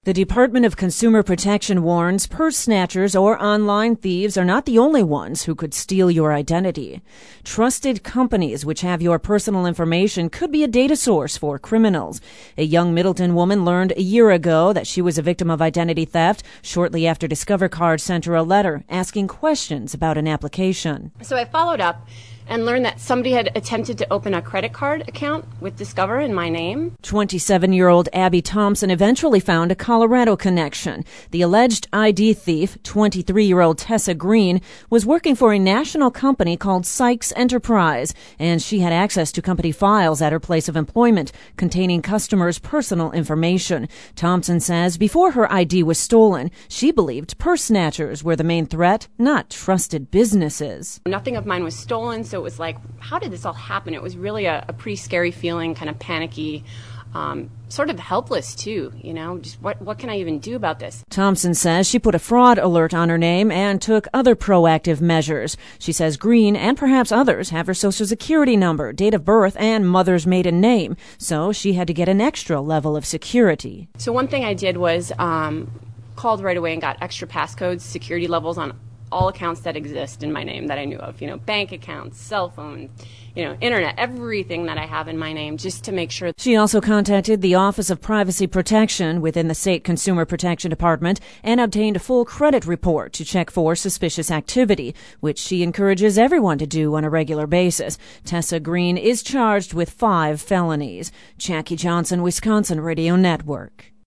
The Department of Consumer Protection warns purse snatchers or online thieves are not the only ones who could steal your identity. Trusted companies which have your personal information could be a data source for criminals. A young Middleton woman learned a year ago that she was a victim of identity theft shortly after Discover Card sent her a letter asking questions about an application. So I followed up and learned that somebody had attempted to open a credit card account with Discover in my name. 27-year-old Abby Thompson eventually found a Colorado connection. The alleged ID thief, 23-year-old Tessa Green, was working for a national company called Sykes Enterprise, and she had access to company files at her place of employment containing customers' personal information. Thompson says before her ID was stolen, she believed purse snatchers were the main threat, not trusted businesses. Nothing of mine was stolen, so it was like, how did this all happen? It was really a pretty scary feeling, kind of panicky, sort of helpless too, just what can I even do about this? Thompson says she put a fraud alert on her name and took other proactive measures. She says Green and perhaps others have her social security number, date of birth, and mother's maiden name, so she had to get an extra level of security. So one thing I did was called right away and got extra passcodes, security levels on all accounts that exist in my name that I knew of, bank accounts, cell phones, internet, everything that I have in my name, just to make sure. She also contacted the Office of Privacy Protection within the State Consumer Protection Department and obtained a full credit report to check for suspicious activity, which she encourages everyone to do on a regular basis. Tessa Green is charged with 5 felonies. Jackie Johnson, Wisconsin Radio Network.